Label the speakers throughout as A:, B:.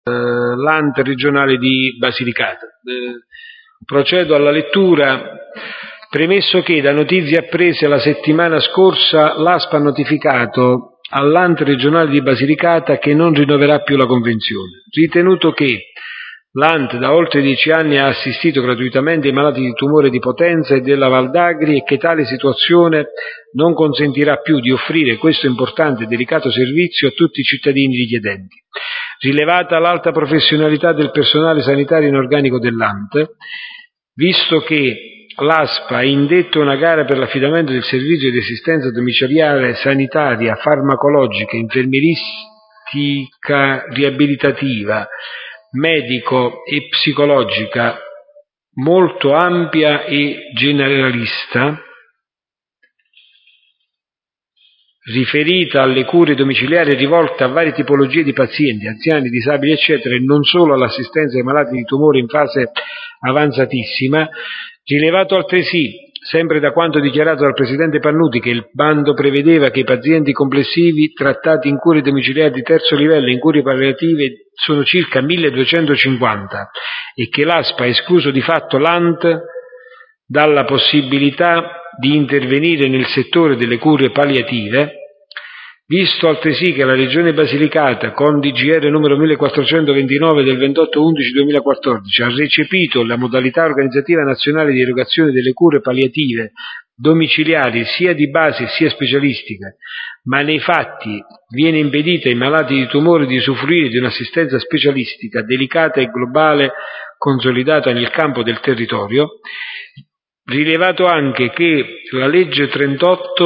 A: l'Ante regionale di Basilicata. Procedo alla lettura. Premesso che, da notizie apprese la settimana scorsa, l'ASP ha notificato all'Ante regionale di Basilicata che non rinnoverà più la convenzione. Ritenuto che l'Ante da oltre 10 anni ha assistito gratuitamente i malati di tumore di Potenza e della Val d'Agri e che tale situazione non consentirà più di offrire questo importante e delicato servizio a tutti i cittadini richiedenti. Rilevata l'alta professionalità del personale sanitario in organico dell'Ante, visto che l'ASP ha indetto una gara per l'affidamento del servizio di assistenza domiciliare sanitaria, farmacologica, infermieristica, riabilitativa, medico e psicologica molto ampia e generalista, riferita alle cure domiciliari rivolte a varie tipologie di pazienti, anziani, disabili, eccetera, e non solo all'assistenza ai malati di tumore in fase avanzatissima, rilevato altresì, sempre da quanto dichiarato dal Presidente Pannuti, che il bando prevedeva che i pazienti complessivi trattati in cure domiciliari di terzo livello e in cure palliative sono circa 1250 e che l'ASP ha escluso di fatto l'ANT dalla possibilità di intervenire nel settore delle cure palliative, visto altresì che la Regione Basilicata, con DGR numero 1429 del 28/11/2014, ha recepito la modalità organizzativa nazionale di erogazione delle cure palliative domiciliari sia di base sia specialistiche, ma nei fatti viene impedita ai malati di tumore di usufruire di un'assistenza specialistica delicata e globale consolidata nel campo del territorio, rilevato anche che la legge 38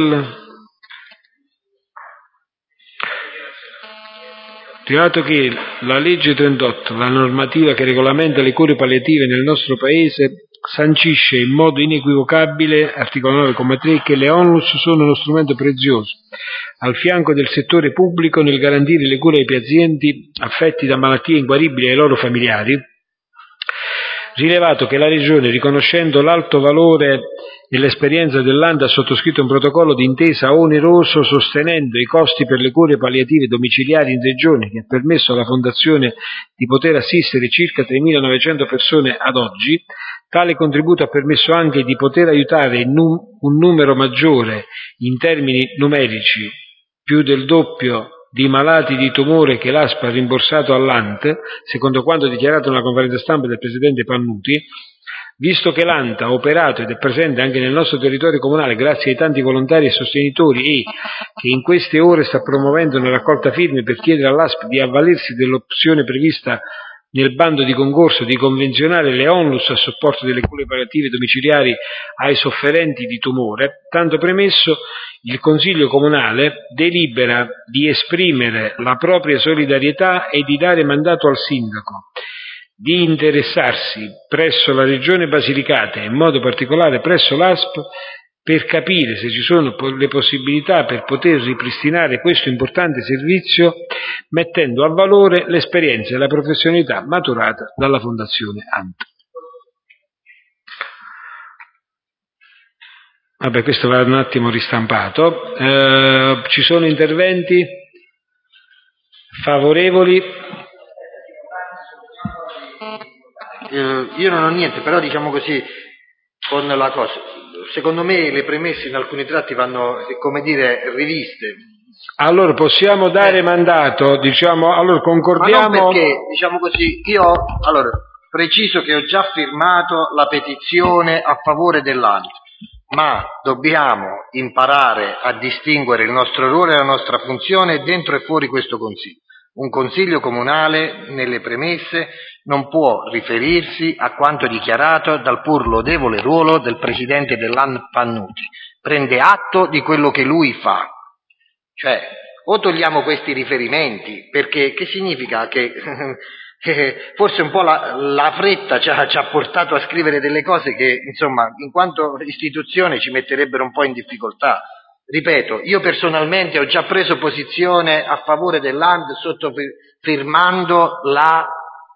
A: la normativa che regolamenta le cure palliative nel nostro Paese, sancisce in modo inequivocabile, articolo 9,3, che le ONLUS sono uno strumento prezioso, al fianco del settore pubblico, nel garantire le cure ai pazienti affetti da malattie inguaribili e ai loro familiari, rilevato che la Regione, riconoscendo l'alto valore e l'esperienza dell'ANT, ha sottoscritto un protocollo d'intesa oneroso sostenendo i costi per le cure palliative domiciliari in Regione, che ha permesso alla Fondazione di poter assistere circa 3.900 persone ad oggi. Tale contributo ha permesso anche di poter aiutare un numero maggiore in termini numerici, più del doppio di malati di tumore che l'ASP ha rimborsato all'ANT, secondo quanto dichiarato nella conferenza stampa del Presidente Pannuti, visto che l'ANT ha operato ed è presente anche nel nostro territorio comunale grazie ai tanti volontari e sostenitori e che in queste ore sta promuovendo una raccolta firme per chiedere all'ASP di avvalersi dell'opzione prevista nel bando di concorso di convenzionare le ONLUS a supporto delle cure palliative domiciliari ai sofferenti di tumore, tanto premesso, il Consiglio Comunale delibera di esprimere la propria solidarietà e di dare mandato al Sindaco di interessarsi presso la Regione Basilicata e in modo particolare presso l'ASP per capire se ci sono le possibilità per poter ripristinare questo importante servizio, mettendo a valore l'esperienza e la professionalità maturata dalla Fondazione ANT. Vabbè, questo va un attimo ristampato. Ci sono interventi favorevoli?
B: Io non ho niente, però diciamo così, con la cosa, secondo me le premesse in alcuni tratti vanno, come dire, riviste.
A: Allora possiamo dare mandato, diciamo, allora concordiamo.
B: Ma non perché, diciamo così, allora, preciso che ho già firmato la petizione a favore dell'ANT, ma dobbiamo imparare a distinguere il nostro ruolo e la nostra funzione dentro e fuori questo Consiglio. Un Consiglio comunale, nelle premesse, non può riferirsi a quanto dichiarato dal pur lodevole ruolo del Presidente dell'ANT Pannuti. Prende atto di quello che lui fa. Cioè, o togliamo questi riferimenti, perché che significa che forse un po' la fretta ci ha portato a scrivere delle cose che, insomma, in quanto istituzione ci metterebbero un po' in difficoltà. Ripeto, io personalmente ho già preso posizione a favore dell'ANT firmando la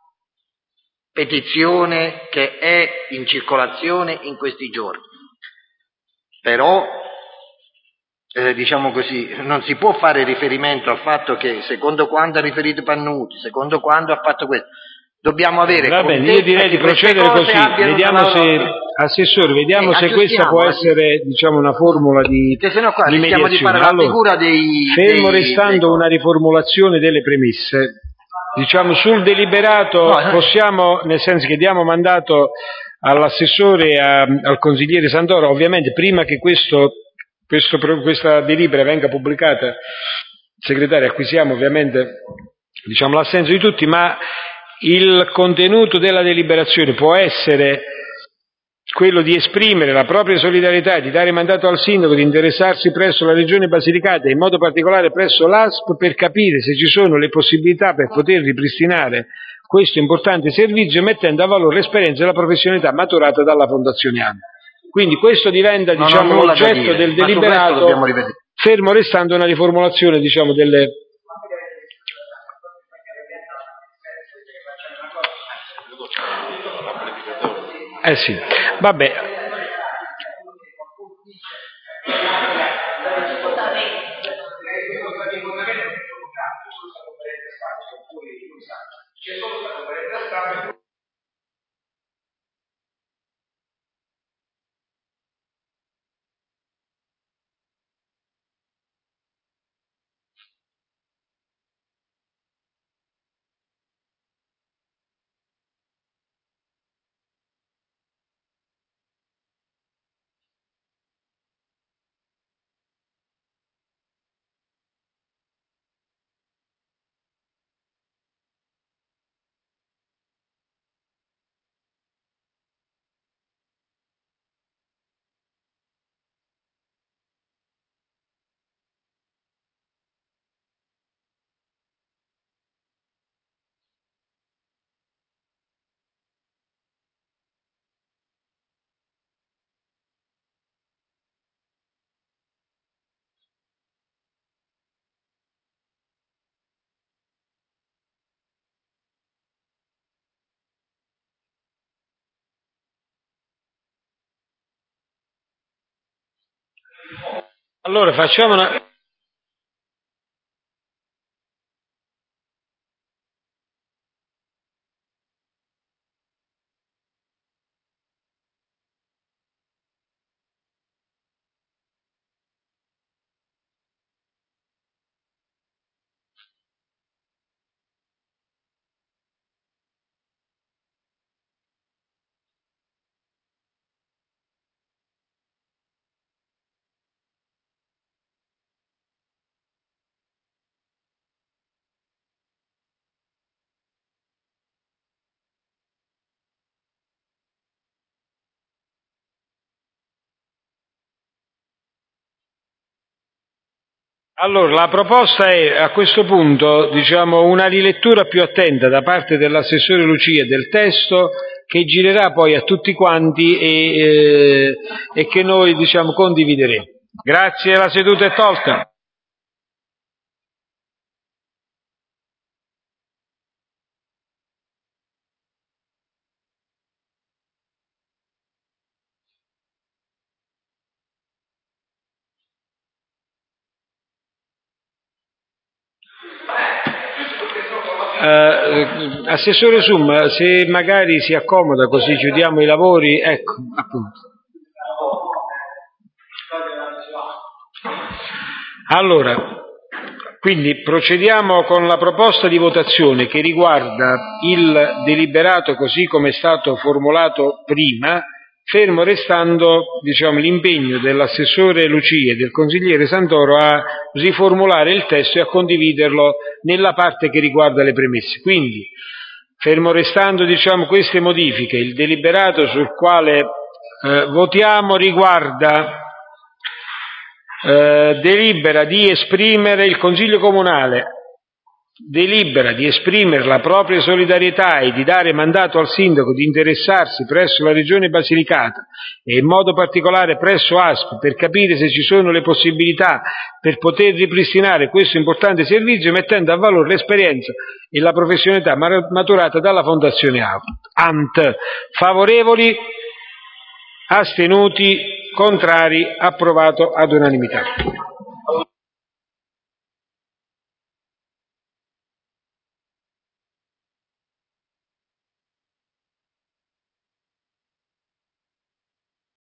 B: petizione che è in circolazione in questi giorni. Però diciamo così, non si può fare riferimento al fatto che secondo quanto ha riferito Pannuti, secondo quanto ha fatto questo. Dobbiamo avere
A: Va bene, io direi di procedere così. Vediamo se, Assessore, vediamo se questa può essere, diciamo, una formula di mediazione.
B: Di fare la figura
A: fermo restando una riformulazione delle premesse, diciamo, sul deliberato possiamo, nel senso che diamo mandato all'assessore al consigliere Santoro, ovviamente prima che questa delibera venga pubblicata, segretario, acquisiamo ovviamente, diciamo, l'assenso di tutti, ma il contenuto della deliberazione può essere quello di esprimere la propria solidarietà, di dare mandato al sindaco di interessarsi presso la Regione Basilicata e in modo particolare presso l'ASP per capire se ci sono le possibilità per poter ripristinare questo importante servizio, mettendo a valore l'esperienza e la professionalità maturata dalla Fondazione AMP. Quindi questo diventa, diciamo, l'oggetto del deliberato, fermo restando una riformulazione, diciamo, delle... Sì, vabbè. Allora facciamo una... Allora, la proposta è a questo punto, diciamo, una rilettura più attenta da parte dell'assessore Lucia del testo che girerà poi a tutti quanti e che noi, diciamo, condivideremo. Grazie, la seduta è tolta. Assessore Sum, se magari si accomoda così chiudiamo i lavori, ecco, appunto. Allora, quindi procediamo con la proposta di votazione che riguarda il deliberato così come è stato formulato prima, fermo restando, diciamo, l'impegno dell'assessore Lucia e del consigliere Santoro a riformulare il testo e a condividerlo nella parte che riguarda le premesse. Quindi, fermo restando, diciamo, queste modifiche, il deliberato sul quale votiamo riguarda delibera di esprimere il Consiglio Comunale, delibera di esprimere la propria solidarietà e di dare mandato al sindaco di interessarsi presso la Regione Basilicata e in modo particolare presso ASP per capire se ci sono le possibilità per poter ripristinare questo importante servizio, mettendo a valore l'esperienza e la professionalità maturata dalla Fondazione ANT. Favorevoli? Astenuti? Contrari? Approvato ad unanimità.